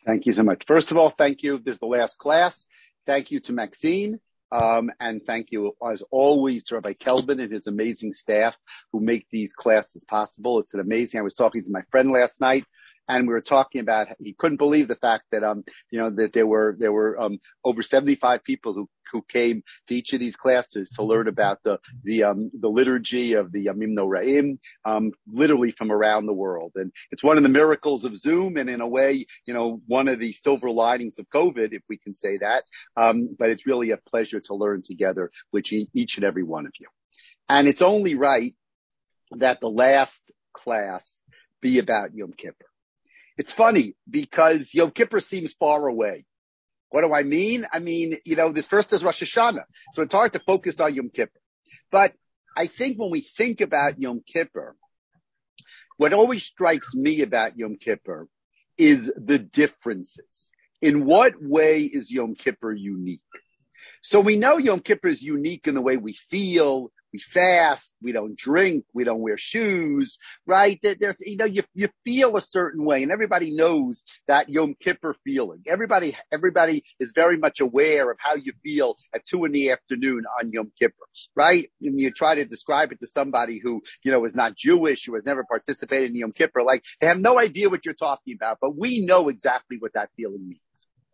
Thank you so much. First of all, thank you. This is the last class. Thank you to Maxine. And thank you, as always, to Rabbi Kelvin and his amazing staff who make these classes possible. It's an amazing. I was talking to my friend last night, and we were talking about, he couldn't believe the fact that, that there were over 75 people who came to each of these classes to learn about the liturgy of the Yamim Noraim, literally from around the world. And it's one of the miracles of Zoom, and in a way, one of the silver linings of COVID, if we can say that. But it's really a pleasure to learn together with each and every one of you. And it's only right that the last class be about Yom Kippur. It's funny because Yom Kippur seems far away. What do I mean? I mean, this first is Rosh Hashanah, so it's hard to focus on Yom Kippur. But I think when we think about Yom Kippur, what always strikes me about Yom Kippur is the differences. In what way is Yom Kippur unique? So we know Yom Kippur is unique in the way we feel. We fast, we don't drink, we don't wear shoes, right? There's, you feel a certain way, and everybody knows that Yom Kippur feeling. Everybody is very much aware of how you feel at 2 p.m. on Yom Kippur, right? And you try to describe it to somebody who, is not Jewish, who has never participated in Yom Kippur, like they have no idea what you're talking about, but we know exactly what that feeling means.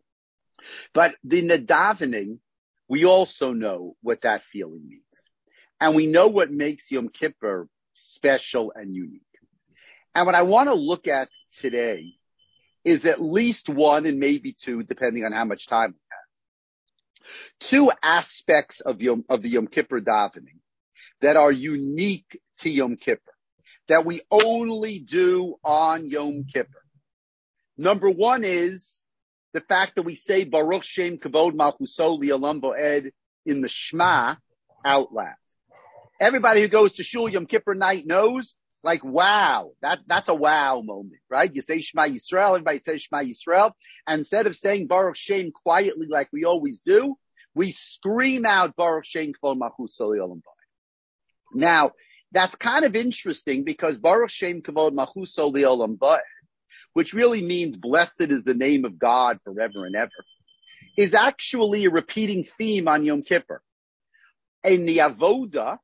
But the davening, we also know what that feeling means. And we know what makes Yom Kippur special and unique. And what I want to look at today is at least one and maybe two, depending on how much time we have. Two aspects of the Yom Kippur davening that are unique to Yom Kippur, that we only do on Yom Kippur. Number one is the fact that we say Baruch Shem Kavod Malchuso Li'olam Bo'ed in the Shema out loud. Everybody who goes to Shul Yom Kippur night knows, like, wow, that's a wow moment, right? You say Shema Yisrael, everybody says Shema Yisrael, and instead of saying Baruch Shem quietly like we always do, we scream out Baruch Shem Kavod Malchuso Li'olam Bo'ed. Now, that's kind of interesting because Baruch Shem Kavod Malchuso Li'olam Bo'ed, which really means blessed is the name of God forever and ever, is actually a repeating theme on Yom Kippur. In the Avoda,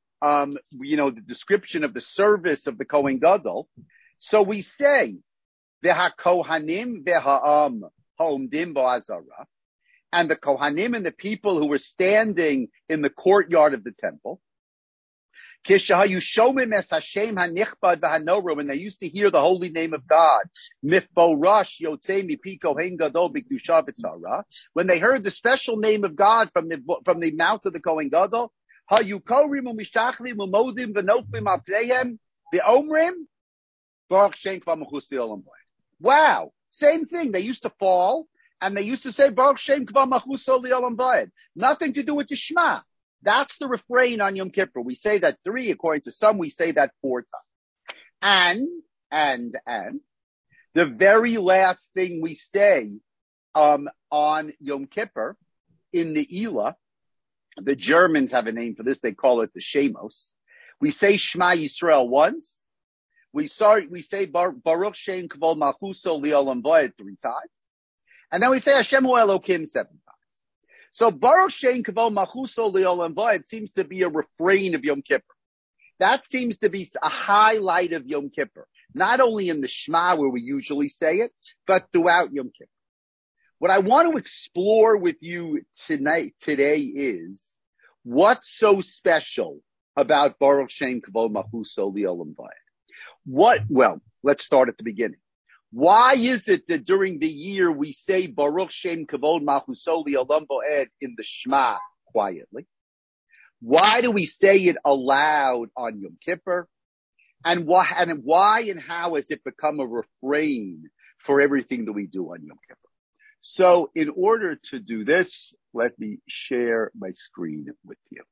the description of the service of the Kohen Gadol. So we say, V'ha-kohanim v'ha'am ha'omdim bo'azara, and the Kohanim and the people who were standing in the courtyard of the temple, Kishahayushomim es Hashem hanichbad v'hanora, when they used to hear the holy name of God, Mifborash yotzei mipi Kohen Gadol b'kedusha v'tzara, when they heard the special name of God from the mouth of the Kohen Gadol, Hayukorim u'mishtachlim u'modim v'nofim apneihem v'omrim Baruch Shem Kavod Malchuso Li'olam Bo'ed. Wow, same thing. They used to fall and they used to say Baruch Shem Kavod Malchuso Li'olam Bo'ed. Nothing to do with the Shema. That's the refrain on Yom Kippur. We say that 3, according to some, we say that 4 times. And the very last thing we say on Yom Kippur in the Elah, the Germans have a name for this. They call it the Shemos. We say Shema Yisrael once. We say Baruch Shem Kavod Malchuso Li'olam Bo'ed 3 times. And then we say Hashem Hu Elokim 7 times. So Baruch Shem Kavod Malchuso Li'olam Bo'ed seems to be a refrain of Yom Kippur. That seems to be a highlight of Yom Kippur. Not only in the Shema where we usually say it, but throughout Yom Kippur. What I want to explore with you today is what's so special about Baruch Shem Kavod Malchuso Li'olam Bo'ed. Well, let's start at the beginning. Why is it that during the year we say Baruch Shem Kavod Malchuso Li'olam Bo'ed in the Shema quietly? Why do we say it aloud on Yom Kippur? And why and how has it become a refrain for everything that we do on Yom Kippur? So in order to do this, let me share my screen with you.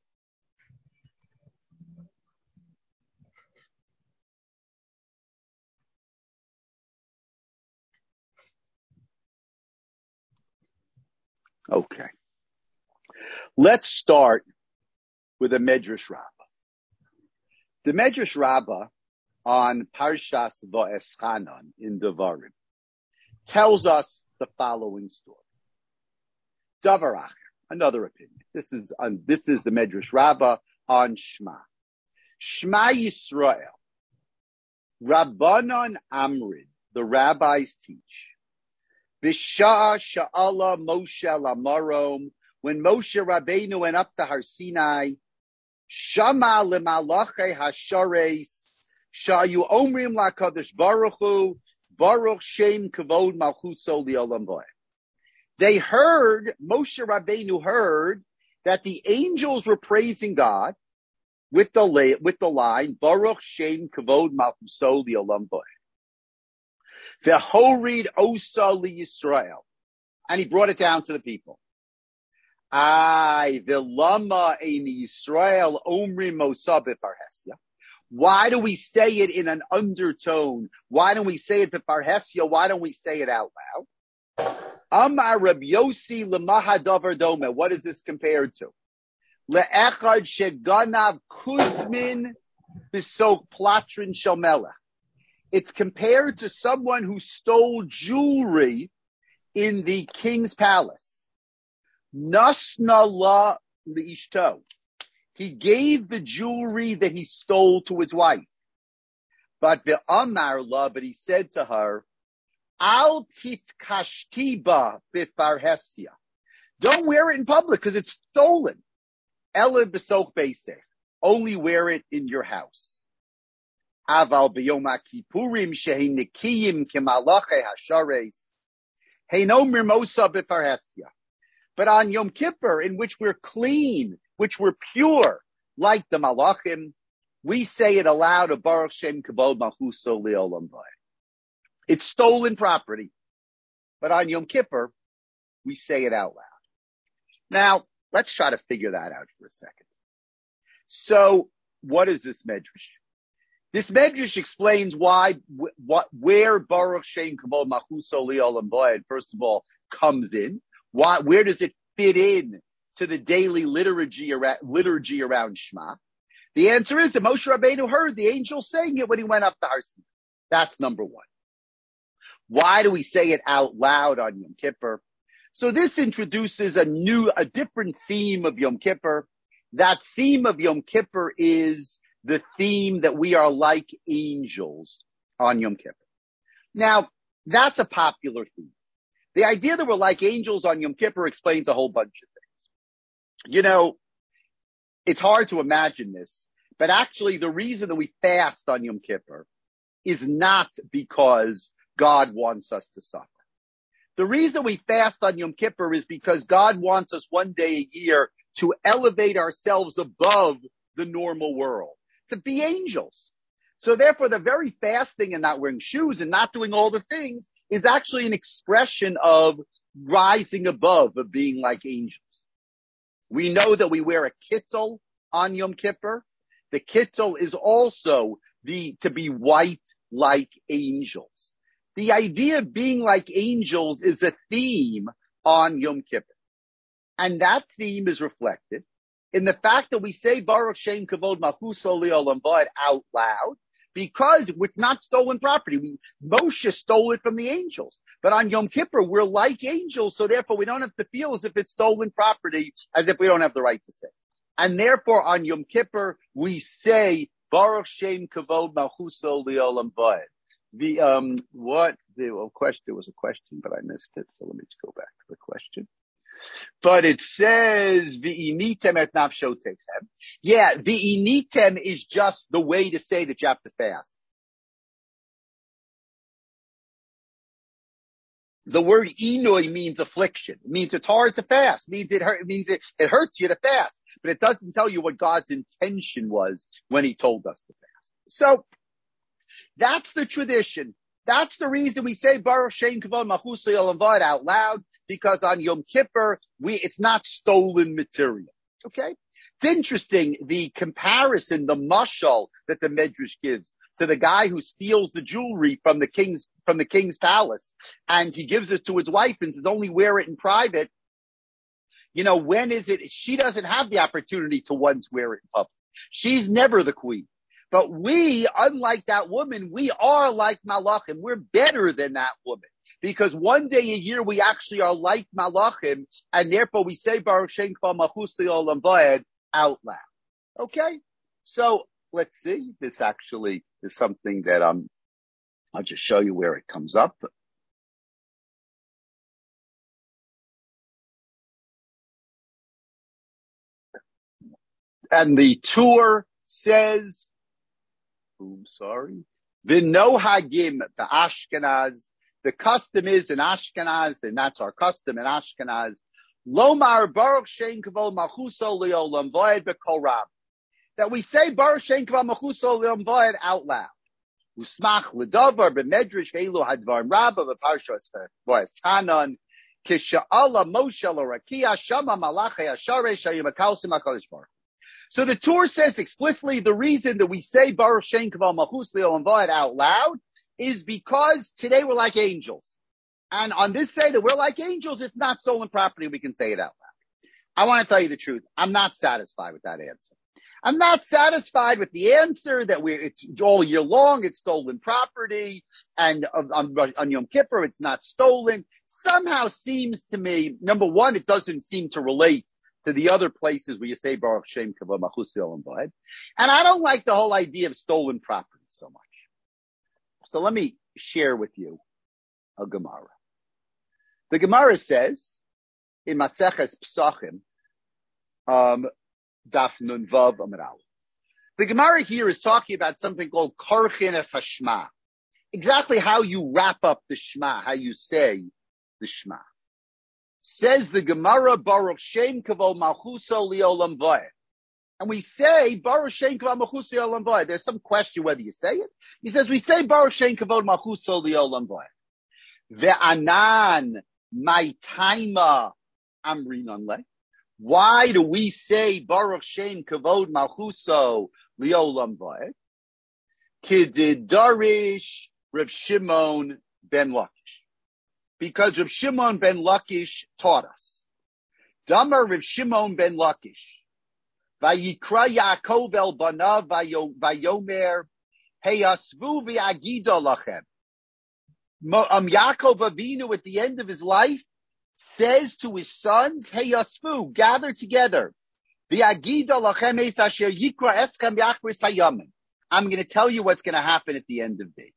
Okay. Let's start with a Medrash Rabbah. The Medrash Rabbah on Parshas Va'eschanan in Devarim tells us the following story. Davar Acher, another opinion. This is the Medrash Rabbah on Shema. Shema Yisrael. Rabbanon Amrid, the rabbis teach. B'shah sha'ala Moshe lamarom, when Moshe Rabbeinu went up to Har Sinai, Shama lemalachei hashares, sha'yu omrim la'kadosh Baruch Hu, Baruch Shem Kavod Malchuso Li'olam Va'ed. They heard, Moshe Rabbeinu heard, that the angels were praising God with the line, Baruch Shem Kavod Malchuso Li'olam Va'ed. V'horid osa liYisrael. And he brought it down to the people. V'lama eini Yisrael omrim osa b'parhesia. Why do we say it in an undertone? Why don't we say it b'parhesia? Why don't we say it out loud? Amar Reb Yossi l'mahadavar dome. What is this compared to? Le'echad sheganav kuzmin b'sok platrin shel melech. It's compared to someone who stole jewelry in the king's palace. Nasna la li'ishto. He gave the jewelry that he stole to his wife. But ve'amar la, but he said to her, Al titkashtiba bifarhesia. Don't wear it in public because it's stolen. Ela b'soch beisech. Only wear it in your house. Aval b'yom ha'kippurim shehi nikiyim kemalachei hashares. Heino mirmosa bifarhesia. But on Yom Kippur, in which we're clean, which we're pure, like the malachim, we say it aloud, of Baruch Shem Kavod Malchuso Li'olam Va'ed. It's stolen property. But on Yom Kippur, we say it out loud. Now, let's try to figure that out for a second. So, what is this medrash? This medrash explains where Baruch Shem Kavod Malchuso Li'olam Va'ed, first of all, comes in. Where does it fit in to the daily liturgy around Shema? The answer is that Moshe Rabbeinu heard the angel saying it when he went up to Har Sinai. That's number one. Why do we say it out loud on Yom Kippur? So this introduces a different theme of Yom Kippur. That theme of Yom Kippur is the theme that we are like angels on Yom Kippur. Now, that's a popular theme. The idea that we're like angels on Yom Kippur explains a whole bunch of things. You know, it's hard to imagine this, but actually the reason that we fast on Yom Kippur is not because God wants us to suffer. The reason we fast on Yom Kippur is because God wants us one day a year to elevate ourselves above the normal world, to be angels. So therefore, the very fasting and not wearing shoes and not doing all the things is actually an expression of rising above, of being like angels. We know that we wear a kittel on Yom Kippur. The kittel is also to be white like angels. The idea of being like angels is a theme on Yom Kippur. And that theme is reflected in the fact that we say Baruch Shem Kavod Malchuso Li'olam Va'ed out loud, because it's not stolen property. Moshe stole it from the angels. But on Yom Kippur, we're like angels, so therefore we don't have to feel as if it's stolen property, as if we don't have the right to say. And therefore on Yom Kippur, we say Baruch Shem Kavod Malchuso Li'olam Va'ed. There was a question, but I missed it. So let me just go back to the question. But it says, V'initem et nafshotechem. Yeah, V'initem is just the way to say that you have to fast. The word inoi means affliction. It means it's hard to fast. It means it hurts you to fast. But it doesn't tell you what God's intention was when he told us to fast. So, that's the tradition. That's the reason we say Baruch Shem Kavod Malchuso Li'olam Va'ed out loud, because on Yom Kippur, it's not stolen material. Okay? It's interesting, the comparison, the mashal that the Medrash gives to the guy who steals the jewelry from the king's palace, and he gives it to his wife and says, only wear it in private. You know, when is it? She doesn't have the opportunity to once wear it in public. She's never the queen. But we, unlike that woman, we are like Malachim. We're better than that woman. because one day a year we actually are like Malachim, and therefore we say Baruch Shem Kavod Malchus Le'olam Va'ed out loud. Okay? So let's see. This actually is something that I'll just show you where it comes up. And the Tur says, V'nohagim b'Ashkenaz. The custom is in Ashkenaz, and that's our custom in Ashkenaz. Lomar Baruch Shem Kavod Malchuso Le'olam Va'ed b'Kol Ram. That we say Baruch Shem Kavod Malchuso Le'olam Va'ed out loud. Usmach l'davar b'medrash ve'elu hadvarim rabba b'parshas v'eschanan kisha'ala Moshe l'rakia shama malachei asharesh hayim akalsim hakadosh baruch. So the Torah says explicitly the reason that we say Baruch Shem Kavod Malchus Le'olam Va'ed out loud is because today we're like angels. And on this day that we're like angels, it's not stolen property. We can say it out loud. I want to tell you the truth. I'm not satisfied with that answer. I'm not satisfied with the answer that it's all year long, it's stolen property, and on Yom Kippur, it's not stolen. Somehow seems to me, number one, it doesn't seem to relate to the other places where you say Baruch Shem Kavod Malchus Le'olam Va'ed. And I don't like the whole idea of stolen property so much. So let me share with you a Gemara. The Gemara says, in Maseches Pesachim, Daf Nun Vav Amud Aleph. The Gemara here is talking about something called Karchin es Hashma. Exactly how you wrap up the Shema, how you say the Shema. Says the Gemara, Baruch Shem Kavod Malchuso Le'olam Va'ed. And we say, Baruch Shem Kavod Malchuso Le'olam Va'ed. There's some question whether you say it. He says, we say Baruch Shem Kavod Malchuso Le'olam Va'ed. Ve'anan, my taima, amrinan le. Why do we say Baruch Shem Kavod Malchuso Le'olam Va'ed? Kididarish Rav Shimon ben Lakish. Because Rav Shimon ben Lakish taught us. Damar Rav Shimon ben Lakish. Vayikra Yaakov el banav vayomer heyasvu v'agida lachem. Yaakov Avinu at the end of his life says to his sons, heyasvu, gather together. V'agida lachem es asher yikra eschem yachris hayamim. I'm going to tell you what's going to happen at the end of days.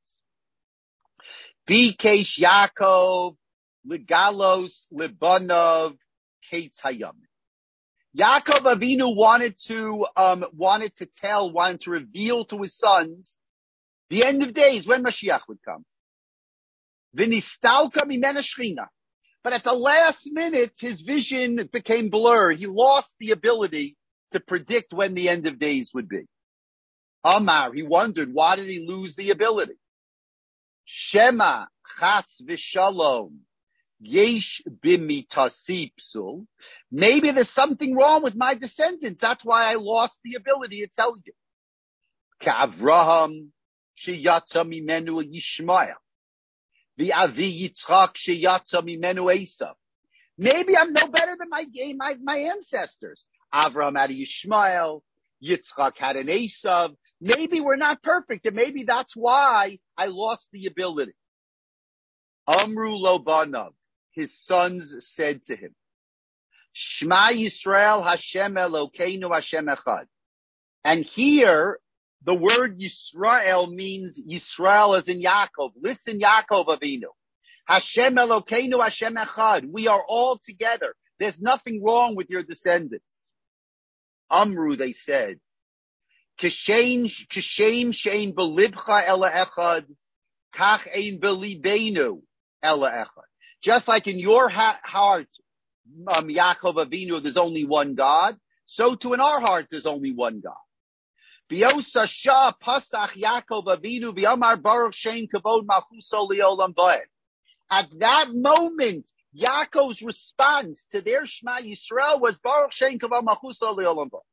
Bikesh Yaakov, Legalos, Libanov, Kates Hayam. Yaakov Avinu wanted to reveal to his sons the end of days when Mashiach would come. V'nistalka mimena shchina. But at the last minute, his vision became blurred. He lost the ability to predict when the end of days would be. Amar, he wondered, why did he lose the ability? Shema chas v'shalom yesh b'mitasi psul. Maybe there's something wrong with my descendants. That's why I lost the ability to tell you. Ka'avraham sheyatza mimenu Yishmael v'avi Yitzchak sheyatza mimenu Esav. Maybe I'm no better than my ancestors. Avraham had a Yishmael, Yitzchak had an Esav. Maybe we're not perfect, and maybe that's why I lost the ability. Amru lo banav, his sons said to him, Shema Yisrael Hashem Elokeinu Hashem Echad. And here, the word Yisrael means Yisrael as in Yaakov. Listen, Yaakov Avinu. Hashem Elokeinu Hashem Echad. We are all together. There's nothing wrong with your descendants. Amru, they said, Kishem shein belibcha ela echad, kach ein belibenu ela echad. Just like in your heart, Yaakov Avinu, there's only one God, so too in our heart there's only one God. B'yosa shah pasach Yaakov Avinu v'yamar Baruch Shem Kavod Malchuso Le'olam Va'ed. At that moment, Yaakov's response to their Shema Yisrael was Baruch Shem Kavod Malchuso Le'olam Va'ed.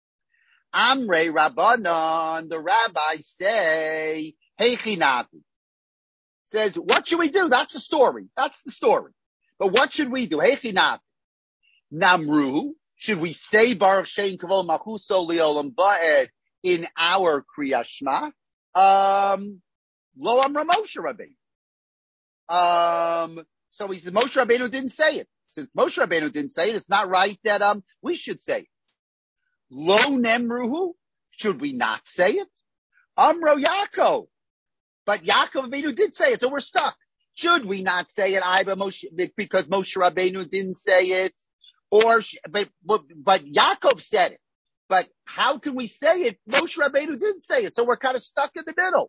Amrei Rabbanan, the rabbis say, Heichi Navi. Says, what should we do? That's the story. That's the story. But what should we do? Heichi Navi. Namru, should we say Baruch Shem Kavod Malchuso Le'olam Va'ed in our Kriyas Shema? Lo Amra Moshe Rabbeinu. So he says Moshe Rabbeinu didn't say it. Since Moshe Rabbeinu didn't say it, it's not right that we should say it. Lo nemruhu, should we not say it? Amro Yaakov, but Yaakov Avinu did say it, so we're stuck. Should we not say it? Because Moshe Rabbeinu didn't say it, but Yaakov said it. But how can we say it? Moshe Rabbeinu didn't say it, so we're kind of stuck in the middle.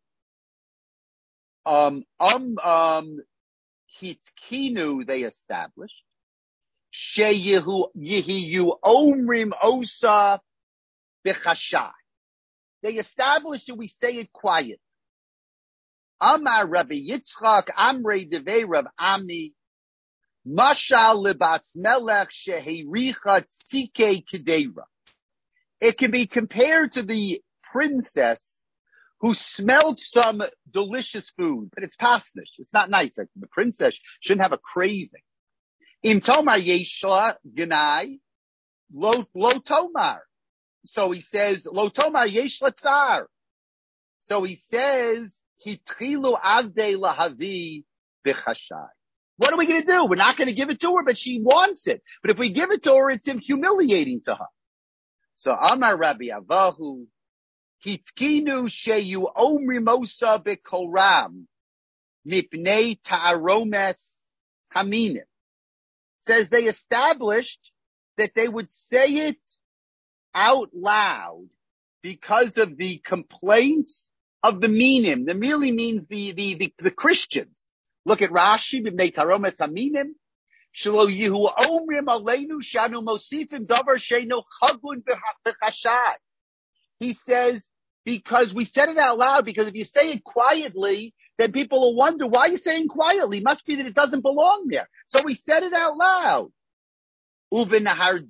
Hitkinu, they established. Sheyehu omrim osa b'chashai. They established that we say it quiet. Amar Rabbi Yitzchak Amrei Devei Rav Ami Mashal lebas melech shehericha tzike kedeira. It can be compared to the princess who smelled some delicious food, but it's pasnish. It's not nice. Like the princess shouldn't have a craving. Im tomar yeshla genai lo tomar. So he says lo tomar yeshla tsar. So he says hitchilu avdei lahavi b'chashai. What are we going to do? We're not going to give it to her, but she wants it. But if we give it to her, it's humiliating to her. So Amar Rabbi Avahu, Hitkinu sheyu omri mosa bekoram mipnei ta'aromes haminim. Says they established that they would say it out loud because of the complaints of the minim. That really means the Christians. Look at Rashi, mipnei ta'aromes haminim. Shelo yihu omrim aleinu shanu mosifim davar sheinu chagun b'chashai. He says, because we said it out loud, because if you say it quietly, then people will wonder, why are you saying quietly? It must be that it doesn't belong there. So we said it out loud. But in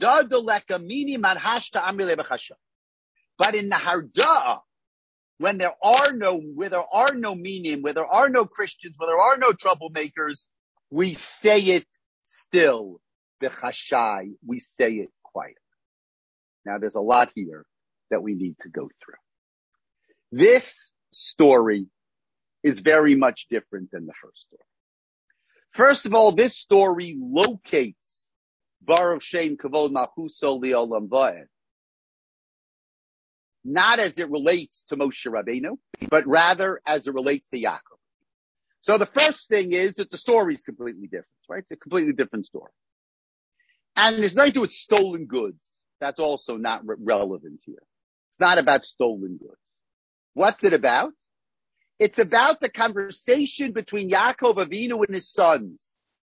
Naharda, when there are no minim, where there are no Christians, where there are no troublemakers, we say it still. B'chashai, we say it quietly. Now there's a lot here that we need to go through. This story is very much different than the first story. First of all, this story locates Baruch Shem Kavod Malchuso Li'olam Va'ed, not as it relates to Moshe Rabbeinu, but rather as it relates to Yaakov. So the first thing is that the story is completely different, right? It's a completely different story. And there's nothing to do with stolen goods. That's also not relevant here. It's not about stolen goods. What's it about? It's about the conversation between Yaakov Avinu and his sons.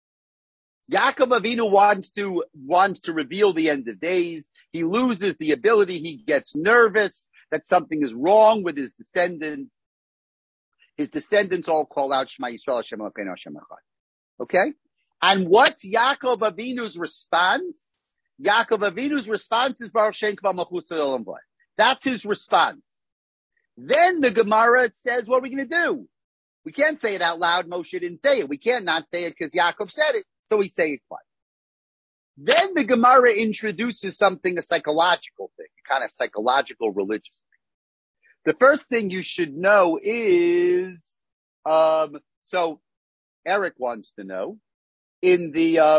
Yaakov Avinu wants to reveal the end of days. He loses the ability. He gets nervous that something is wrong with his descendants. His descendants all call out Shema Yisrael Hashem Elokeinu Hashem Echad. Okay? And what's Yaakov Avinu's response? Yaakov Avinu's response is Baruch Shem Kavod Malchuso Li'olam Va'ed. That's his response. Then the Gemara says, what are we going to do? We can't say it out loud. Moshe didn't say it. We can't not say it because Yaakov said it. So we say it quiet. Then the Gemara introduces something, a psychological thing, a kind of psychological religious thing. The first thing you should know is, so Eric wants to know, does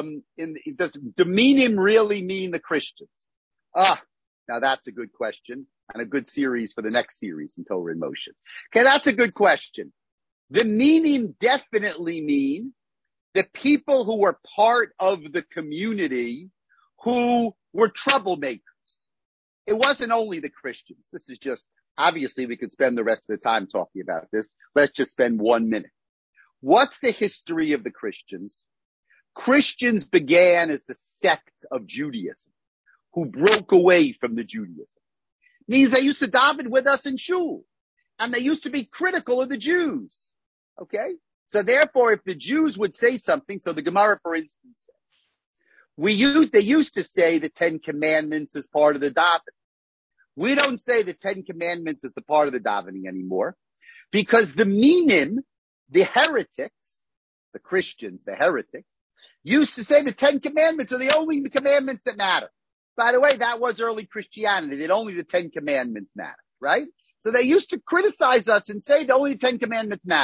the minim really mean the Christians? Now that's a good question and a good series for the next series in Torah in Motion. Okay, that's a good question. The minim definitely mean the people who were part of the community who were troublemakers. It wasn't only the Christians. This is just, obviously we could spend the rest of the time talking about this. Let's just spend 1 minute. What's the history of the Christians? Christians began as a sect of Judaism who broke away from the Judaism. Means they used to daven with us in shul. And they used to be critical of the Jews. Okay? So therefore, if the Jews would say something, so the Gemara, for instance, says, they used to say the 10 Commandments is part of the davening. We don't say the 10 Commandments is a part of the davening anymore, because the minim, the heretics, the Christians, the heretics, used to say the 10 Commandments are the only commandments that matter. By the way, that was early Christianity, that only the 10 Commandments matter, right? So they used to criticize us and say that only the 10 Commandments matter.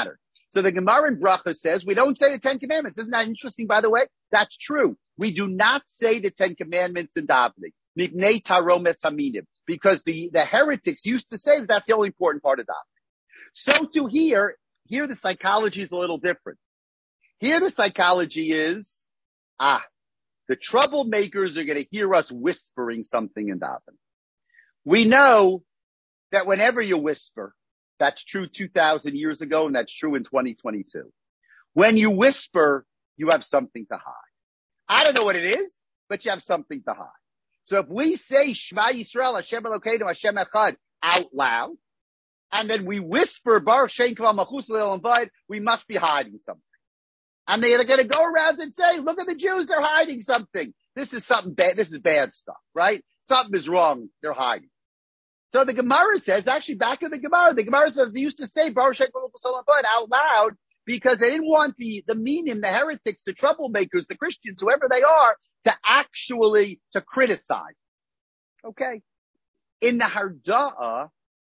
So the Gemara in Bracha says, we don't say the Ten Commandments. Isn't that interesting, by the way? That's true. We do not say the Ten Commandments in davening. Mipnei taromes haminim. Because the heretics used to say that that's the only important part of davening. So to here the psychology is a little different. Here the psychology is, the troublemakers are going to hear us whispering something in davening. We know that whenever you whisper, that's true 2,000 years ago, and that's true in 2022. When you whisper, you have something to hide. I don't know what it is, but you have something to hide. So if we say Shema Yisrael, Hashem Elokeinu, Hashem Echad out loud, and then we whisper Baruch Shein Kavod Malchus Le'olam Va'ed, we must be hiding something. And they're going to go around and say, look at the Jews, they're hiding something. This is something bad. This is bad stuff, right? Something is wrong. They're hiding. So the Gemara says, actually back in the Gemara says they used to say Baruch Shein Kavod Malchus Le'olam Va'ed out loud because they didn't want the meaning, the heretics, the troublemakers, the Christians, whoever they are, to criticize. Okay. In the Harda'ah,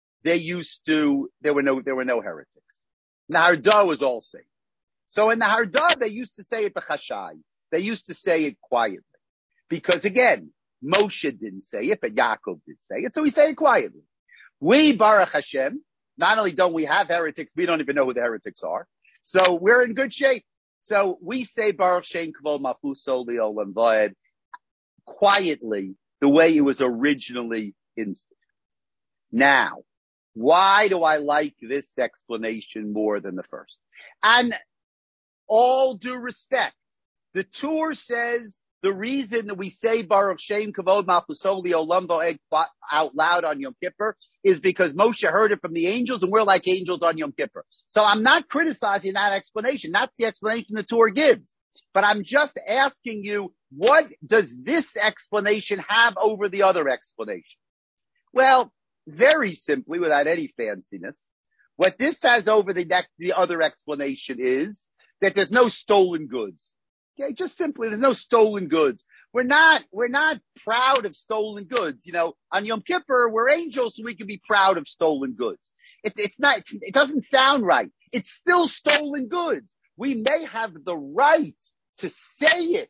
there were no heretics. The Harda'ah was all safe. So in the Harda'ah, they used to say it b'chashai. They used to say it quietly. Because again, Moshe didn't say it, but Yaakov did say it, so we say it quietly. We, Baruch Hashem, not only don't we have heretics, we don't even know who the heretics are. So we're in good shape. So we say Baruch Shein Kavod Malchus Le'olam Va'ed quietly, the way it was originally instituted. Now, why do I like this explanation more than the first? And all due respect, the Torah says the reason that we say Baruch Shein Kavod Malchus Le'olam Va'ed out loud on Yom Kippur is because Moshe heard it from the angels and we're like angels on Yom Kippur. So I'm not criticizing that explanation. That's the explanation the Torah gives. But I'm just asking you, what does this explanation have over the other explanation? Well, very simply, without any fanciness, what this has over the other explanation is that there's no stolen goods. Okay, just simply, there's no stolen goods. We're not proud of stolen goods. You know, on Yom Kippur, we're angels, so we can be proud of stolen goods. It doesn't sound right. It's still stolen goods. We may have the right to say it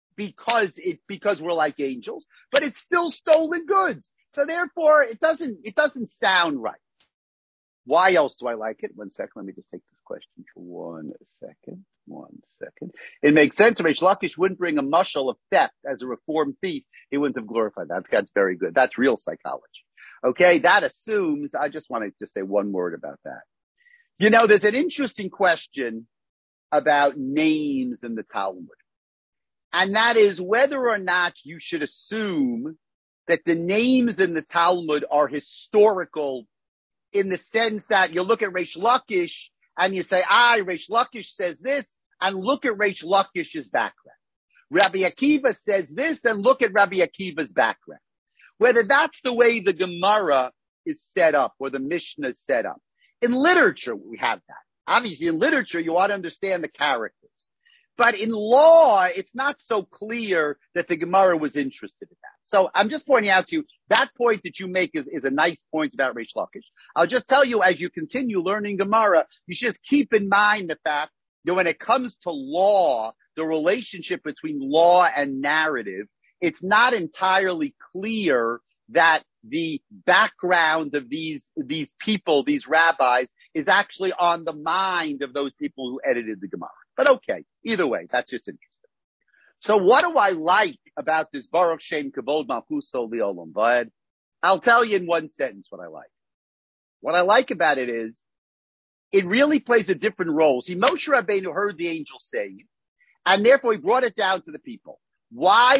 because we're like angels, but it's still stolen goods. So therefore, it doesn't sound right. Why else do I like it? 1 second. Let me just take this question for 1 second. 1 second. It makes sense. If Reish Lakish wouldn't bring a mushal of theft as a reformed thief, he wouldn't have glorified that. That's very good. That's real psychology. Okay. That assumes, I just want to just say one word about that. You know, there's an interesting question about names in the Talmud. And that is whether or not you should assume that the names in the Talmud are historical in the sense that you look at Reish Lakish and you say, Reish Lakish says this, and look at Reish Lakish's background. Rabbi Akiva says this, and look at Rabbi Akiva's background. Whether that's the way the Gemara is set up or the Mishnah is set up. In literature, we have that. Obviously, in literature, you ought to understand the characters. But in law, it's not so clear that the Gemara was interested in that. So I'm just pointing out to you, that point that you make is a nice point about Reish Lakish. I'll just tell you, as you continue learning Gemara, you should just keep in mind the fact that when it comes to law, the relationship between law and narrative, it's not entirely clear that the background of these people, these rabbis, is actually on the mind of those people who edited the Gemara. But okay, either way, that's just interesting. So what do I like about this Baruch Shein Kavod Malchus Le'olam Va'ed? I'll tell you in one sentence what I like. What I like about it is, it really plays a different role. See, Moshe Rabbeinu heard the angel saying it, and therefore he brought it down to the people. Why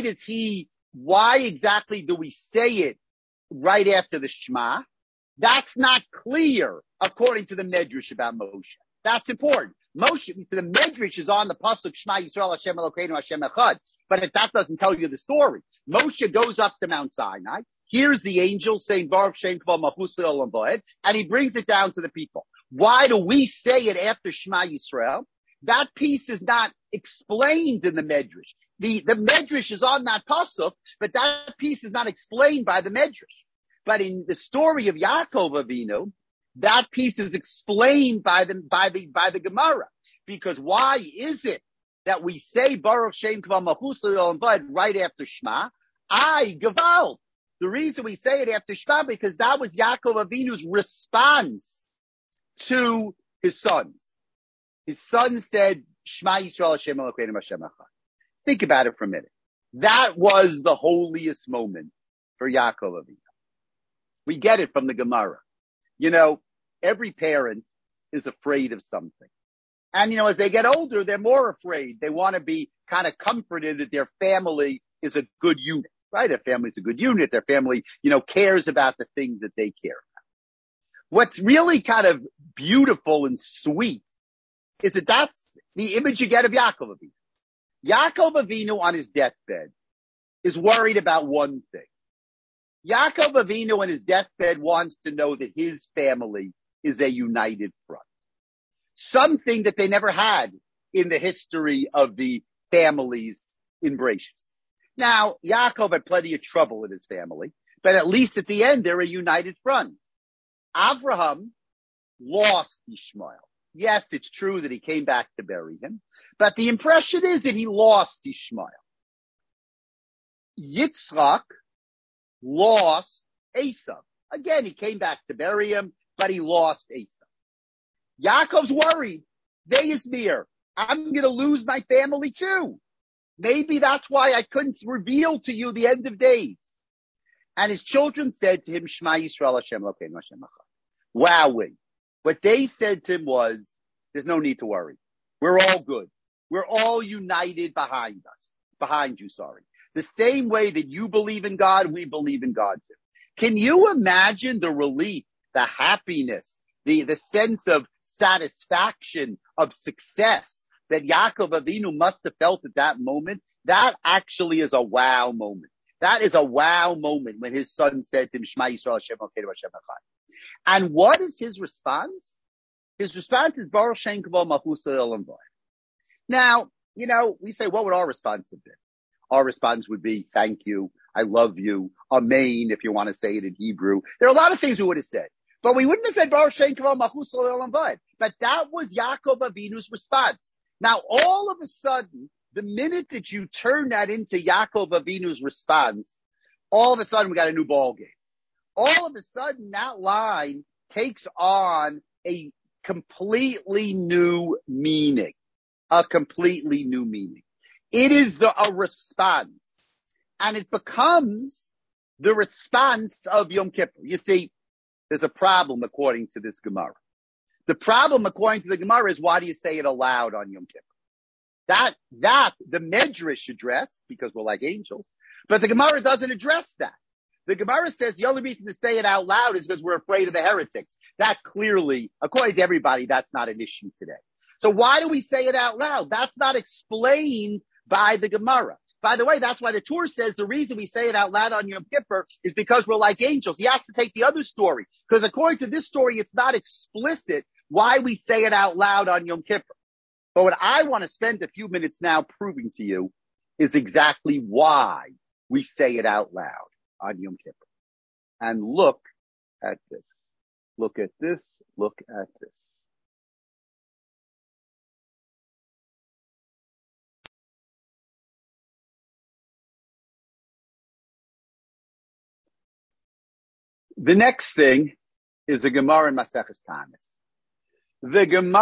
exactly do we say it right after the Shema? That's not clear according to the Medrash about Moshe. That's important. Moshe, the Medrash is on the pasuk Shema Yisrael Hashem Elokeinu Hashem Echad. But if that doesn't tell you the story, Moshe goes up to Mount Sinai, hears the angel saying Baruch Shein Kavod Malchus Le'olam Va'ed, and he brings it down to the people. Why do we say it after Shema Yisrael? That piece is not explained in the Medrash. The Medrash is on that pasuk, but that piece is not explained by the Medrash. But in the story of Yaakov Avinu, That piece is explained by the Gemara. Because why is it that we say Baruch Shem Kavah Malchus L'Olam Vaed right after Shema? Gaval. The reason we say it after Shema because that was Yaakov Avinu's response to his sons. His son said, Shema Yisrael Hashem Elokeinu Hashem Echad. Think about it for a minute. That was the holiest moment for Yaakov Avinu. We get it from the Gemara. You know, every parent is afraid of something. And, you know, as they get older, they're more afraid. They want to be kind of comforted that their family is a good unit, right? Their family's a good unit. Their family, you know, cares about the things that they care about. What's really kind of beautiful and sweet is that that's the image you get of Yaakov Avinu. Yaakov Avinu on his deathbed is worried about one thing. Yaakov Avinu on his deathbed wants to know that his family is a united front. Something that they never had in the history of the families in Bereshis. Now, Yaakov had plenty of trouble in his family, but at least at the end, they're a united front. Abraham lost Ishmael. Yes, it's true that he came back to bury him, but the impression is that he lost Ishmael. Yitzchak lost Esav. Again, he came back to bury him, but he lost Esav. Yaakov's worried. Deismir, I'm going to lose my family too. Maybe that's why I couldn't reveal to you the end of days. And his children said to him, Shema Yisrael Hashem Elokeinu Hashem Echad. Wowing. What they said to him was, there's no need to worry. We're all good. We're all united behind you, sorry. The same way that you believe in God, we believe in God too. Can you imagine the relief, the happiness, the sense of satisfaction, of success that Yaakov Avinu must have felt at that moment? That actually is a wow moment. That is a wow moment when his son said to him, Shema Yisrael Hashem Elokeinu Hashem Echad. And what is his response? His response is Baruch Shem Kavah Malchus L'Olam Vaed. Now, you know, we say, what would our response have been? Our response would be, thank you, I love you, amen, if you want to say it in Hebrew. There are a lot of things we would have said. But we wouldn't have said Baruch Shem Kavah Malchus L'Olam Vaed. But that was Yaakov Avinu's response. Now, all of a sudden, the minute that you turn that into Yaakov Avinu's response, all of a sudden we got a new ball game. All of a sudden, that line takes on a completely new meaning. A completely new meaning. It is a response. And it becomes the response of Yom Kippur. You see, there's a problem according to this Gemara. The problem according to the Gemara is, why do you say it aloud on Yom Kippur? That the Medrash addressed, because we're like angels, but the Gemara doesn't address that. The Gemara says the only reason to say it out loud is because we're afraid of the heretics. That clearly, according to everybody, that's not an issue today. So why do we say it out loud? That's not explained by the Gemara. By the way, that's why the Torah says the reason we say it out loud on Yom Kippur is because we're like angels. He has to take the other story, because according to this story, it's not explicit why we say it out loud on Yom Kippur. But what I want to spend a few minutes now proving to you is exactly why we say it out loud on Yom Kippur. And look at this. Look at this. Look at this. The next thing is the Gemara in Maseches Tanis. The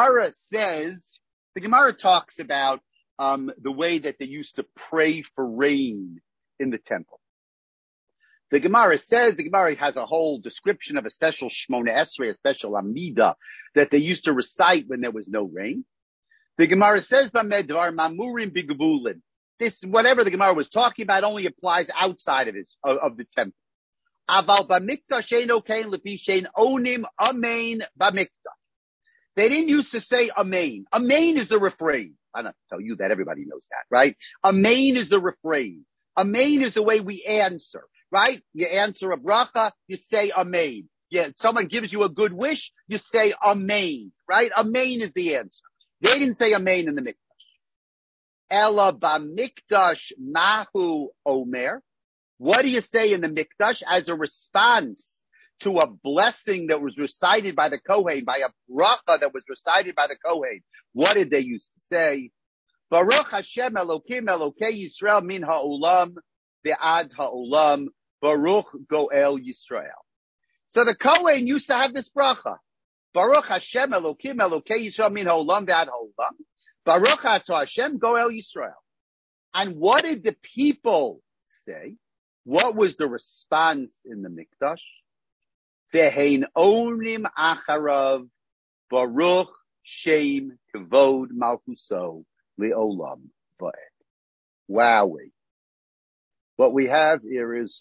Gemara talks about the way that they used to pray for rain in the temple. The Gemara has a whole description of a special Shmona Esrei, a special Amida, that they used to recite when there was no rain. The Gemara says, Bamedvar Mamurim Bigvulin. This, whatever the Gemara was talking about, only applies outside of the temple. Aval b'mikdash eino kain lefi shein onim amen b'mikdash. They didn't used to say amen. Amen is the refrain. I don't have to tell you that. Everybody knows that, right? Amen is the refrain. Amen is the way we answer, right? You answer a bracha, you say amen. Yeah, someone gives you a good wish, you say amen, right? Amen is the answer. They didn't say amen in the mikdash. Ela b'mikdash mahu omer. What do you say in the mikdash as a response to a blessing that was recited by the Kohen, by a bracha that was recited by the Kohen, what did they used to say? Baruch Hashem Elokim Elokei Yisrael min ha'olam ve'ad ha'olam Baruch Goel Yisrael. So the Kohen used to have this bracha. Baruch Hashem Elokim Elokei Yisrael min ha'olam ve'ad ha'olam Baruch Ato Hashem Goel Yisrael. And what did the people say? What was the response in the Mikdash? Ve'hein onim acharav Baruch Shem Kavod Malchuso Le'olam Va'ed. Wowee. What we have here is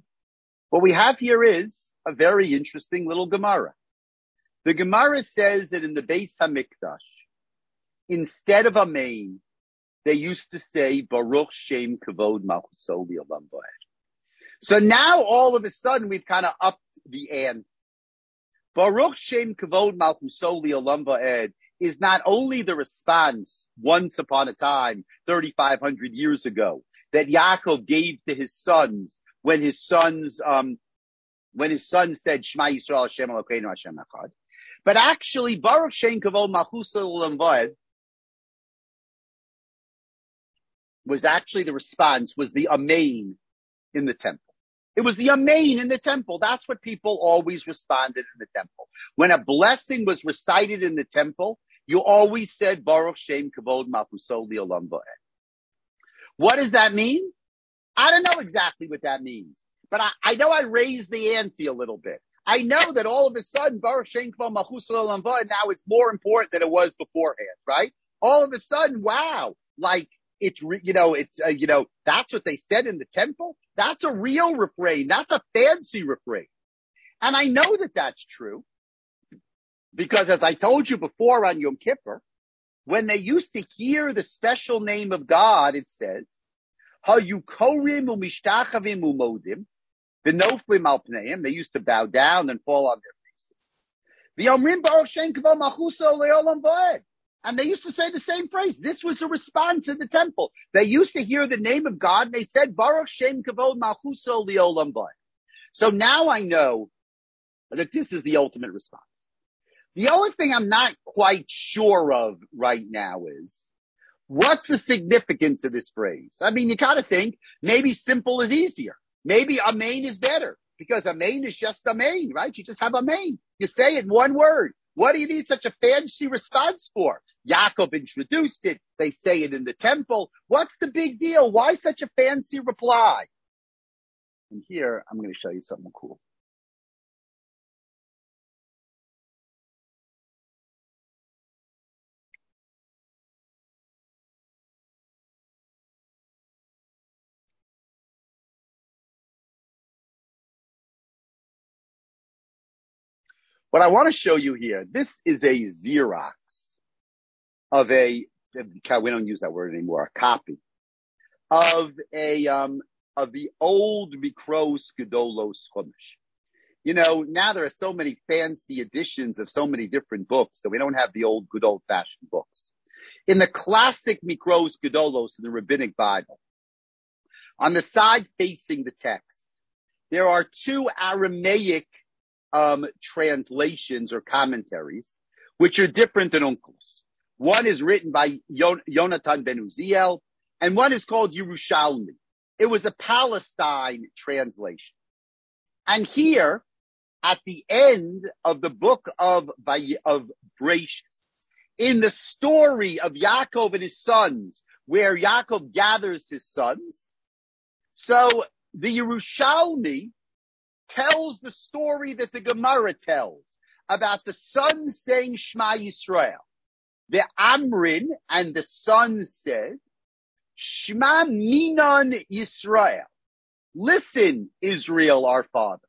a very interesting little Gemara. The Gemara says that in the Beis HaMikdash, instead of Amen, they used to say Baruch Shem Kavod Malchuso Le'olam Va'ed. So now all of a sudden we've kind of upped the ante. Baruch Shem Kavod Malchuso Le'olam Va'ed is not only the response once upon a time, 3,500 years ago, that Yaakov gave to his sons when his son said Shema Yisrael Hashem Elokeinu Hashem Echad, but actually Baruch Shem Kavod Malchuso Le'olam Va'ed was actually the response, was the Amen in the temple. It was the Amen in the temple. That's what people always responded in the temple. When a blessing was recited in the temple, you always said, Baruch Shem Kavod Malchuso Le'olam Va'ed. What does that mean? I don't know exactly what that means, but I know I raised the ante a little bit. I know that all of a sudden, Baruch Shem Kavod Malchuso Le'olam Va'ed now is more important than it was beforehand, right? All of a sudden, wow, like, that's what they said in the temple. That's a real refrain. That's a fancy refrain. And I know that that's true because, as I told you before on Yom Kippur, when they used to hear the special name of God, it says, Hayukorim u'mishtachavim u'modim v'noflim al pneim. They used to bow down and fall on their faces. V'yomrim Baruch Shem Kavod Malchuso Le'olam Va'ed. And they used to say the same phrase. This was a response in the temple. They used to hear the name of God and they said, Baruch Shem Kavod Malchuso Le'olam Va'ed. So now I know that this is the ultimate response. The only thing I'm not quite sure of right now is, what's the significance of this phrase? I mean, you gotta think, maybe simple is easier. Maybe Amen is better, because Amen is just Amen, right? You just have Amen. You say it in one word. What do you need such a fancy response for? Yaakov introduced it. They say it in the temple. What's the big deal? Why such a fancy reply? And here, I'm going to show you something cool. What I want to show you here, this is a Xerox of we don't use that word anymore, a copy of the old Mikros Gedolos Chumash. You know, now there are so many fancy editions of so many different books that we don't have the good old fashioned books. In the classic Mikros Gedolos in the Rabbinic Bible, on the side facing the text, there are two Aramaic translations or commentaries, which are different than Onkelos. One is written by Yonatan ben Uziel, and one is called Yerushalmi. It was a Palestine translation. And here, at the end of the book of Bereshis, in the story of Yaakov and his sons, where Yaakov gathers his sons, so the Yerushalmi tells the story that the Gemara tells about the sons saying Shema Yisrael. The Amrin and the sons said, Shema Minon Yisrael. Listen, Israel, our father.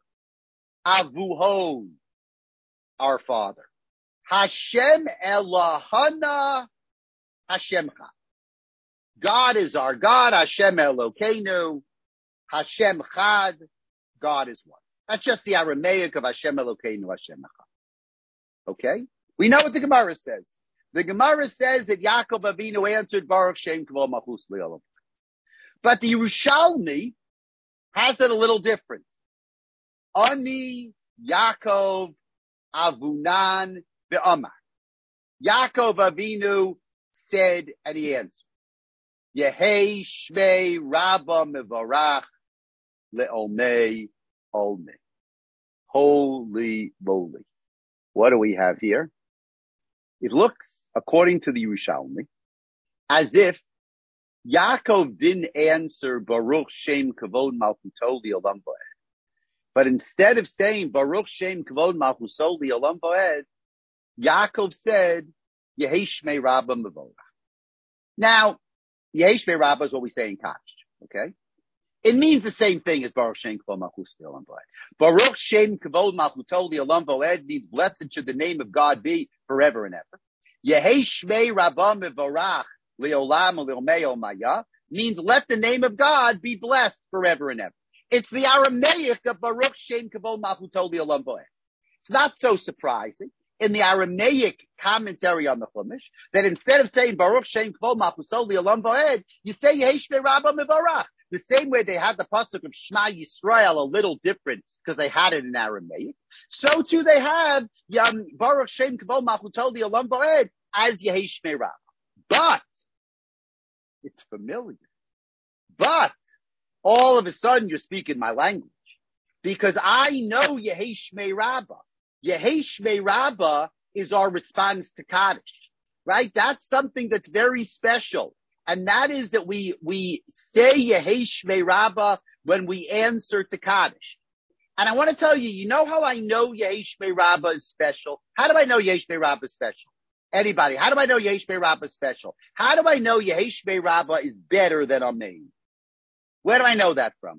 Avuhon, our father. Hashem Elohana Hashemcha. God is our God. Hashem Elokeinu. Hashem Chad. God is one. That's just the Aramaic of Hashem Elokeinu Hashem Echad. Okay? We know what the Gemara says. The Gemara says that Yaakov Avinu answered Baruch Shem Kavod Malchuso Le'olam. But the Yerushalmi has it a little different. Ani Yaakov Avunan ve'amar. Yaakov Avinu said, and he answered, Yehei Shmei Rabba Mevarach Le'olmei Olmei. Holy moly. What do we have here? It looks, according to the Yerushalmi, as if Yaakov didn't answer Baruch Shem Kavod Malchuto Li'olam Va'ed. But instead of saying Baruch Shem Kavod Malchuto Li'olam Va'ed, Yaakov said, Yehei Shmei Rabba Mevorach. Now, Yehei Shmei Rabba is what we say in Kaddish, okay? It means the same thing as Baruch Shem Kavod Malchuto Li'olam Va'ed. Baruch Shem Kavod Malchuto Li'olam Va'ed means blessed should the name of God be forever and ever. Yehei Shmei Rabba Mevorach Le'olam Le'omei Omaya means let the name of God be blessed forever and ever. It's the Aramaic of Baruch Shem Kavod Malchuto Li'olam Va'ed. It's not so surprising in the Aramaic commentary on the Chumash that instead of saying Baruch Shem Kavod Malchuto Li'olam Va'ed, you say Yehei Shmei Rabba Mevorach. The same way they had the pasuk of Shema Yisrael a little different because they had it in Aramaic. So too they have Baruch Shem Kavod Malchuto Li'olam Va'ed as Yehei Shmei Rabba. But it's familiar. But all of a sudden you're speaking my language because I know Yehei Shmei Rabba. Yehei Shmei Rabba is our response to Kaddish, right? That's something that's very special. And that is that we say Yehei Shmei Rabba when we answer to Kaddish. And I want to tell you, you know how I know Yehei Shmei Rabba is special? How do I know Yehei Shmei Rabba is special? Anybody? How do I know Yehei Shmei Rabba is special? How do I know Yehei Shmei Rabba is better than Amen? Where do I know that from?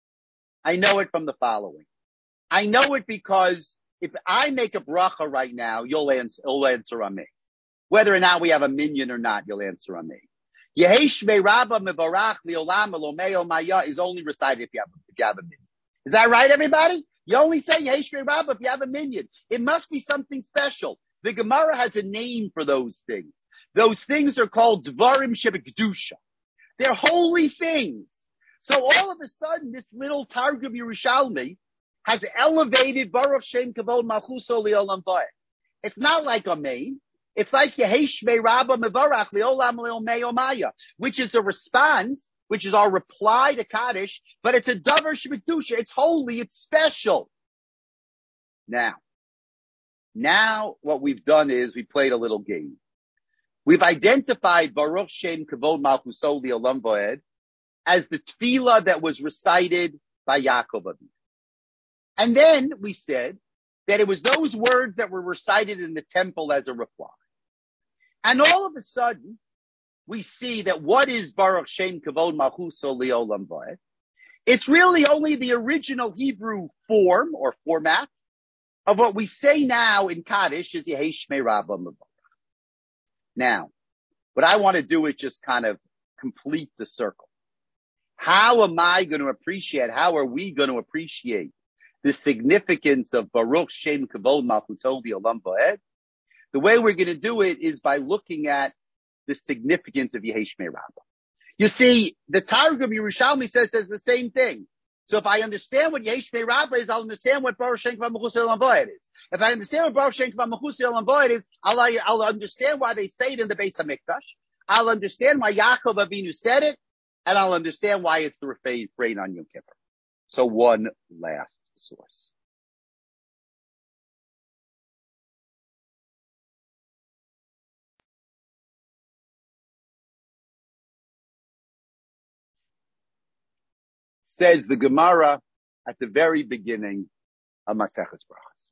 I know it from the following. I know it because if I make a bracha right now, you'll answer Amen. Whether or not we have a minyan or not, you'll answer Amen. Yehei Shmei Rabba Mevarach Le'olam Elomei Omaya is only recited if you have a minyan. Is that right, everybody? You only say Yehei Shmei Rabba if you have a minyan. It must be something special. The Gemara has a name for those things. Those things are called Dvarim Shebekdusha. They're holy things. So all of a sudden, this little Targum Yerushalmi has elevated Baruch Shem Kavod Malchuto Li'olam Va'ed. It's not like Amen. It's like Yehei Shmei Rabba Mevarach Le'olam Le'omei Omaya, which is a response, which is our reply to Kaddish, but it's a Davar Shebekdusha. It's holy. It's special. Now what we've done is we played a little game. We've identified Baruch Shem Kavod Malchuto Li'olam Va'ed as the tefillah that was recited by Yaakov Avinu. And then we said that it was those words that were recited in the temple as a reply. And all of a sudden, we see that what is Baruch Shem Kavod Malchuto Li'olam Va'ed? It's really only the original Hebrew form or format of what we say now in Kaddish is Yehei Shmei Rabba Mevarach. Now, what I want to do is just kind of complete the circle. How are we going to appreciate the significance of Baruch Shem Kavod Malchuto Li'olam Va'ed? The way we're going to do it is by looking at the significance of Yehei Shmei Rabba. You see, the Targum Yerushalmi says the same thing. So if I understand what Yehei Shmei Rabba is, I'll understand what Baruch Shem Kavod Malchuto Li'olam Va'ed is. If I understand what Baruch Shem Kavod Malchuto Li'olam Va'ed is, I'll understand why they say it in the Beis HaMikdash. I'll understand why Yaakov Avinu said it, and I'll understand why it's the refrain on Yom Kippur. So one last source. Says the Gemara at the very beginning of Maseches Brachos.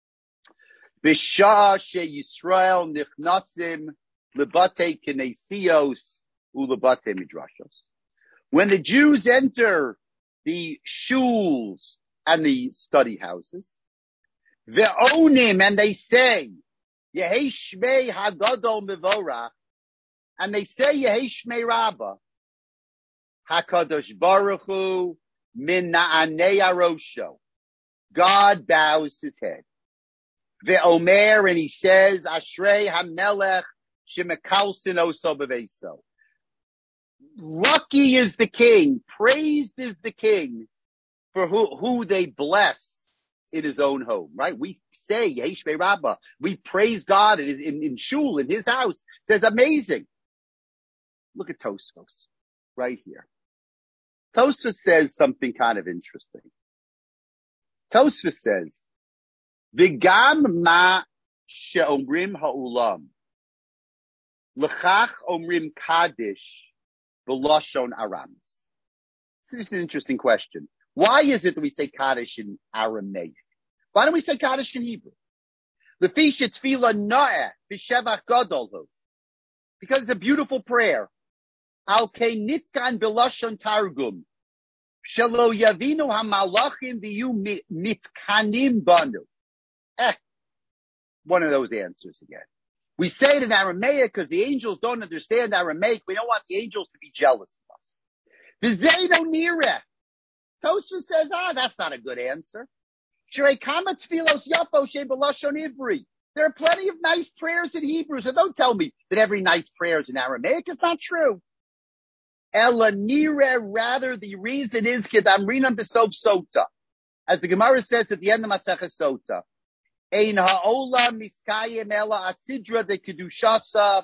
B'shah sheYisrael nichnasim lebatei kinesios ulebatei midrashos. When the Jews enter the shuls and the study houses, ve'onim, and they say, Yehei Shmei Hagadol Mevorach, and they say Yehei Shmei Rabba, HaKadosh Baruch Hu min na'anei arosho. God bows his head. Ve'omer, and he says, Ashrei HaMelech shemekalsin oso beveso. Lucky is the king, praised is the king for who they bless in his own home, right? We say Yehesh Rabbah. We praise God in shul, in his house. It says amazing. Look at Tosfos right here. Tosfos says something kind of interesting. Tosfos says, "V'gam ma she'omrim ha'ulam, l'chach omrim kaddish b'lashon Aramis." This is an interesting question. Why is it that we say Kaddish in Aramaic? Why don't we say Kaddish in Hebrew? L'fi she'tfila na'eh b'shevach gadol hu. Because it's a beautiful prayer. Al kei nitkan b'lashon targum. Shelo yavinu hamalachim v'yu mitkanim banu. One of those answers again. We say it in Aramaic because the angels don't understand Aramaic. We don't want the angels to be jealous of us. V'zeino nireh. Tosfos says, that's not a good answer. There are plenty of nice prayers in Hebrew, so don't tell me that every nice prayer is in Aramaic. It's not true. Ela nireh, rather the reason is kedamrinam b'sov sota. As the Gemara says at the end of Masechah Sota, Ein ha'olam miskayim ela asidra de kedushasa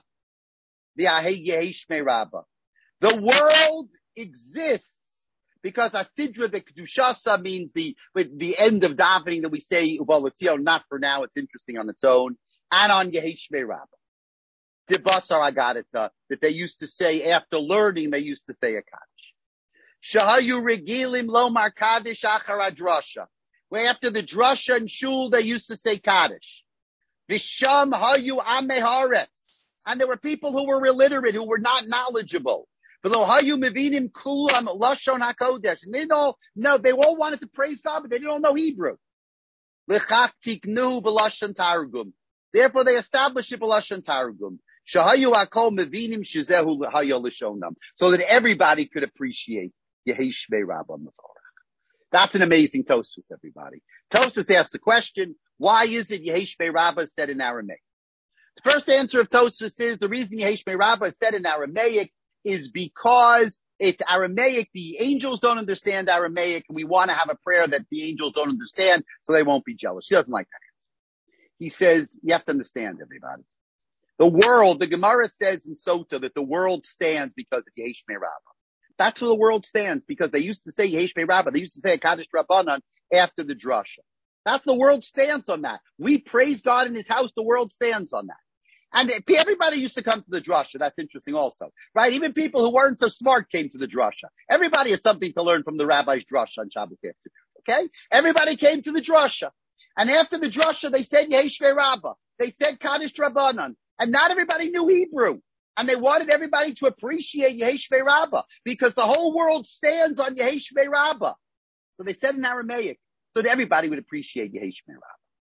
v'ahei Yehesh Rabbah. The world exists because asidra de kedushasa means the end of davening that we say uvalatio, not for now, it's interesting on its own, and on Yehesh Rabbah. Dibasar agadita, that they used to say after learning, they used to say a kaddish. Shahayu regilim lomar kaddish achar adrasha. Where after the drasha and shul, they used to say kaddish. Visham hayu ameharetz. And there were people who were illiterate, who were not knowledgeable. V'lo hayu mevinim kulam lashon hakodesh. And they all wanted to praise God, but they didn't all know Hebrew. L'chach tiknu b'lashon targum. Therefore, they established it b'lashon targum. Shahayu akol mevinim shizehu hayu lishonam. So that everybody could appreciate Yehesh Rabbah. That's an amazing Tosfos, everybody. Tosfos asked the question, why is it Yehesh Rabbah is said in Aramaic? The first answer of Tosfos is the reason Yehesh Rabbah is said in Aramaic is because it's Aramaic. The angels don't understand Aramaic, and we want to have a prayer that the angels don't understand so they won't be jealous. She doesn't like that answer. He says, you have to understand, everybody. The world, the Gemara says in Sota that the world stands because of Yehesh Rabbah. That's where the world stands, because they used to say Yehesh Rabbah. They used to say a Kaddish Rabbanan after the drasha. That's the world stands on that. We praise God in his house. The world stands on that. And everybody used to come to the drasha. That's interesting also, right? Even people who weren't so smart came to the drasha. Everybody has something to learn from the rabbi's drasha on Shabbos afternoon. Okay? Everybody came to the drasha. And after the drasha, they said Yehesh Rabbah. They said Kaddish Rabbanan. And not everybody knew Hebrew. And they wanted everybody to appreciate Yehesh Rabbah because the whole world stands on Yehesh Rabbah. So they said in Aramaic so that everybody would appreciate Yehesh Rabbah.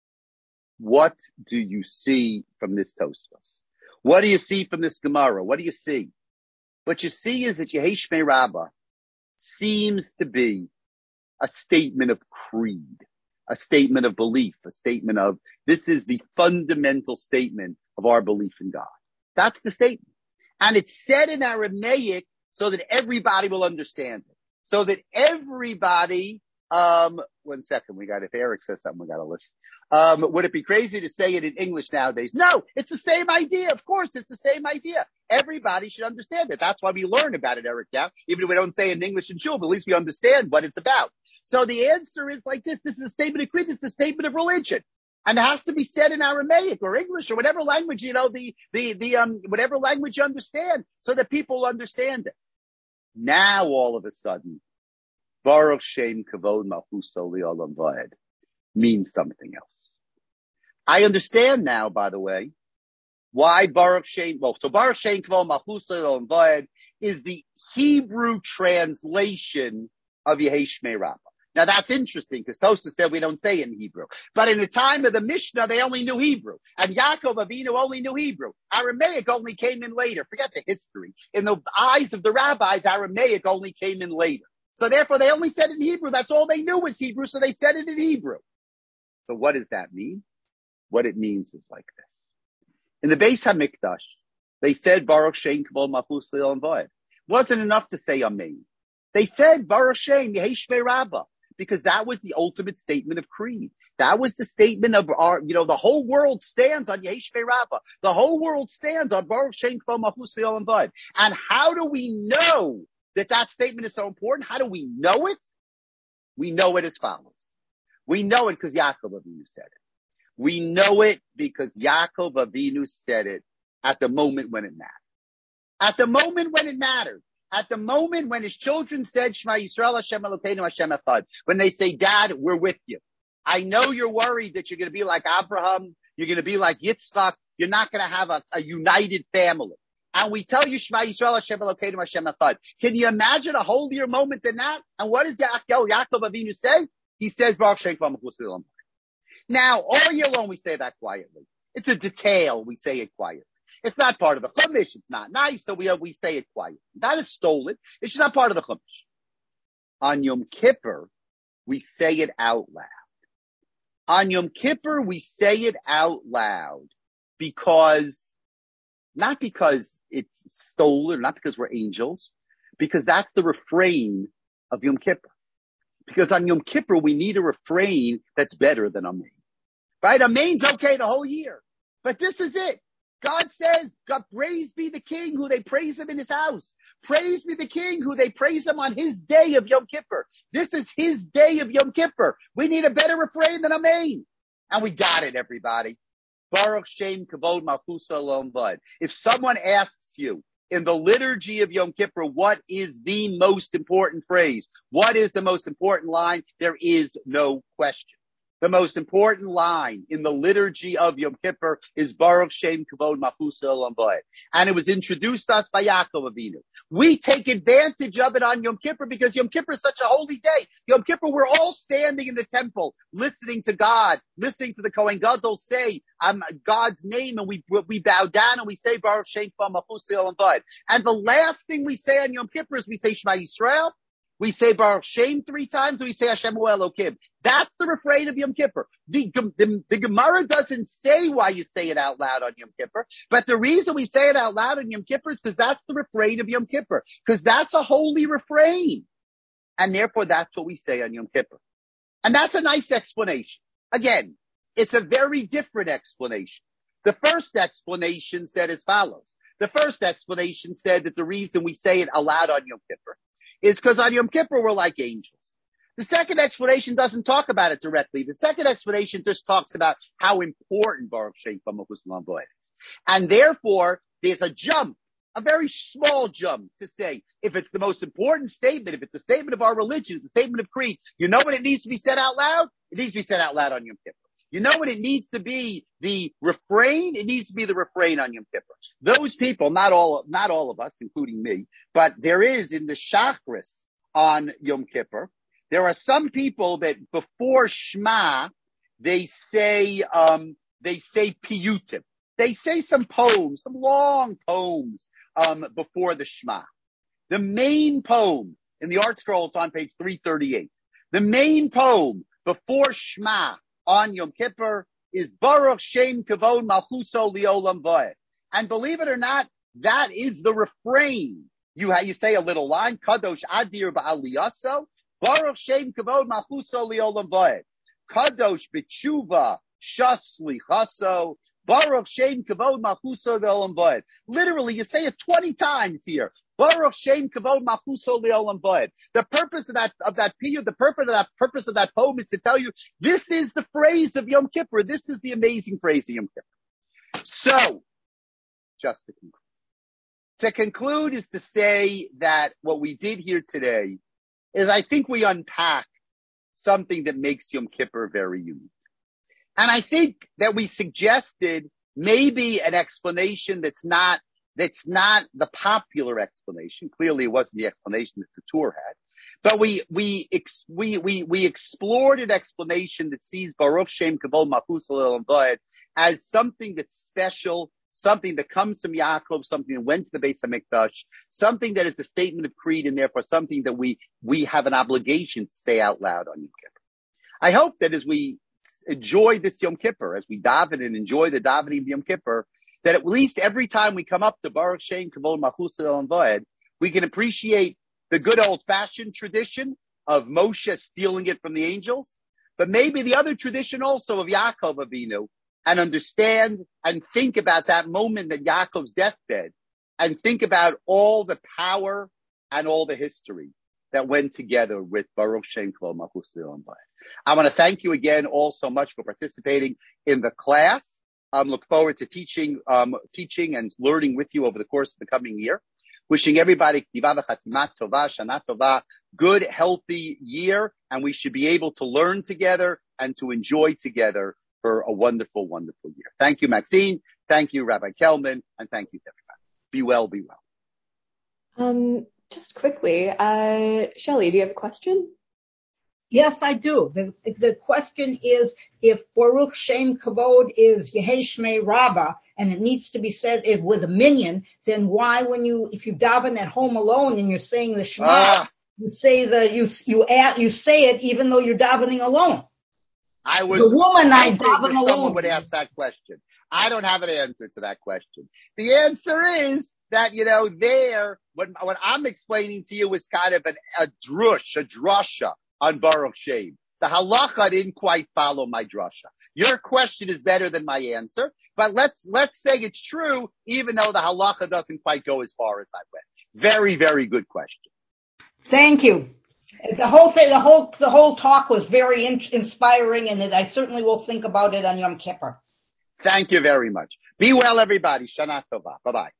What do you see from this Tosfos? What do you see from this Gemara? What do you see? What you see is that Yehesh Rabbah seems to be a statement of creed, a statement of belief, a statement of this is the fundamental statement of our belief in God. That's the statement. And it's said in Aramaic so that everybody will understand it. So that everybody, one second, if Eric says something, we gotta listen. Would it be crazy to say it in English nowadays? No, it's the same idea. Of course, it's the same idea. Everybody should understand it. That's why we learn about it, Eric, now. Even if we don't say it in English in shul, but at least we understand what it's about. So the answer is like this. This is a statement of creed. This is a statement of religion. And it has to be said in Aramaic or English or whatever language, whatever language you understand so that people understand it. Now, all of a sudden, Baruch Shem Kavod Malchus Olam Vaed means something else. I understand now, by the way, why Baruch Shem, so Baruch Shem Kavod Malchus Olam Vaed is the Hebrew translation of Yehesh Rabbah. Now that's interesting because Tosfos said we don't say it in Hebrew. But in the time of the Mishnah, they only knew Hebrew. And Yaakov Avinu only knew Hebrew. Aramaic only came in later. Forget the history. In the eyes of the rabbis, Aramaic only came in later. So therefore they only said it in Hebrew. That's all they knew was Hebrew, so they said it in Hebrew. So what does that mean? What it means is like this. In the Beis HaMikdash, they said Baruch Shem Kavod Malchus Olam Vaed. Wasn't enough to say Amen. They said Baruch Shem Yehesh Rabbah. Because that was the ultimate statement of creed. That was the statement of our, the whole world stands on Yeshvei Rabbah. The whole world stands on Baruch Shem Kvo Malchus Le'olam V'ad. And how do we know that that statement is so important? How do we know it? We know it as follows. We know it because Yaakov Avinu said it. We know it because Yaakov Avinu said it at the moment when it mattered. At the moment when it mattered. At the moment when his children said, Shema Yisrael Hashem Elokeinu Hashem Echad. When they say, Dad, we're with you. I know you're worried that you're going to be like Abraham. You're going to be like Yitzchak. You're not going to have a united family. And we tell you, Shema Yisrael Hashem Elokeinu Hashem Echad. Can you imagine a holier moment than that? And what does Yaakov Avinu say? He says, Baruch Shem Kvo Malchus Le'olam. Now, all year long we say that quietly. It's a detail. We say it quietly. It's not part of the Chumash. It's not nice, so we say it quietly. That is stolen. It's just not part of the Chumash. On Yom Kippur, we say it out loud. On Yom Kippur, we say it out loud not because it's stolen, not because we're angels, because that's the refrain of Yom Kippur. Because on Yom Kippur, we need a refrain that's better than Amen. Right? Amen's okay the whole year. But this is it. God says, God, praise be the King who they praise him in his house. Praise be the King who they praise him on his day of Yom Kippur. This is his day of Yom Kippur. We need a better refrain than Amen. And we got it, everybody. Baruch Shem Kavod Malchus Le'olam V'ad. If someone asks you in the liturgy of Yom Kippur, what is the most important phrase? What is the most important line? There is no question. The most important line in the liturgy of Yom Kippur is Baruch Shem Kavod Malchus Le'olam V'ad. And it was introduced to us by Yaakov Avinu. We take advantage of it on Yom Kippur because Yom Kippur is such a holy day. Yom Kippur, we're all standing in the temple, listening to God, listening to the Kohen Gadol say God's name, and we bow down and we say Baruch Shem Kavod Malchus Le'olam V'ad. And the last thing we say on Yom Kippur is we say Shema Yisrael. We say Baruch Shem 3 times, and we say Hashem Hu Elokim. That's the refrain of Yom Kippur. The Gemara doesn't say why you say it out loud on Yom Kippur, but the reason we say it out loud on Yom Kippur is because that's the refrain of Yom Kippur, because that's a holy refrain. And therefore, that's what we say on Yom Kippur. And that's a nice explanation. Again, it's a very different explanation. The first explanation said as follows. The first explanation said that the reason we say it aloud on Yom Kippur is because on Yom Kippur we're like angels. The second explanation doesn't talk about it directly. The second explanation just talks about how important Baruch Shem Kvo Malchus Le'olam V'ad is. And therefore, there's a jump, a very small jump to say, if it's the most important statement, if it's a statement of our religion, it's a statement of creed, you know what it needs to be said out loud? It needs to be said out loud on Yom Kippur. You know what it needs to be? The refrain? It needs to be the refrain on Yom Kippur. Those people, not all of us, including me, but there is in the Shachris on Yom Kippur, there are some people that before Shema, they say piyutim. They say some poems, some long poems, before the Shema. The main poem in the Art Scroll, it's on page 338. The main poem before Shema on Yom Kippur is Baruch Shem Kavod Malchus Le'olam V'ad. And believe it or not, that is the refrain. You say a little line, Kadosh Adir Ba'aliyaso, Baruch Shem Kavod Malchus Le'olam V'ad. Kadosh B'tshuva Shas Lichaso, Baruch Shem Kavod Malchus Le'olam V'ad. Literally, you say it 20 times here. Baruch Shem Kavod Malchus Le'olam V'ad. The purpose of that piyut, the purpose of that poem is to tell you, this is the phrase of Yom Kippur. This is the amazing phrase of Yom Kippur. So, just to conclude. To conclude is to say that what we did here today is I think we unpack something that makes Yom Kippur very unique. And I think that we suggested maybe an explanation that's not the popular explanation. Clearly it wasn't the explanation that the tour had. But we explored an explanation that sees Baruch Shem Kavod Malchus Le'olam V'ad as something that's special, something that comes from Yaakov, something that went to the Beis HaMikdash, something that is a statement of creed, and therefore something that we have an obligation to say out loud on Yom Kippur. I hope that as we enjoy this Yom Kippur, as we daven and enjoy the davening of Yom Kippur, that at least every time we come up to Baruch Shem Kavod Malchus Le'olam V'ad, we can appreciate the good old-fashioned tradition of Moshe stealing it from the angels, but maybe the other tradition also of Yaakov Avinu, and understand and think about that moment at Yaakov's deathbed, and think about all the power and all the history that went together with Baruch Shem Kol Malchus Le'olam Va'ed. I want to thank you again all so much for participating in the class. Look forward to teaching and learning with you over the course of the coming year. Wishing everybody Shana Tova, good, healthy year, and we should be able to learn together and to enjoy together for a wonderful, wonderful year. Thank you, Maxine. Thank you, Rabbi Kelman, and thank you to everybody. Be well, be well. Just quickly, Shelley, do you have a question? Yes, I do. The question is, if Baruch Shem Kavod is Yehei Shmei Rabbah, and it needs to be said with a minyan, then why, if you daven at home alone and you're saying the Shema, you say you say it even though you're davening alone? I was the woman I hoping daven that alone. someone would ask that question. I don't have an answer to that question. The answer is that, what I'm explaining to you is kind of a drasha on Baruch Shem. The halacha didn't quite follow my drasha. Your question is better than my answer, but let's say it's true, even though the halacha doesn't quite go as far as I went. Very, very good question. Thank you. The whole thing, the whole talk was very inspiring, and I certainly will think about it on Yom Kippur. Thank you very much. Be well, everybody. Shana Tova. Bye-bye.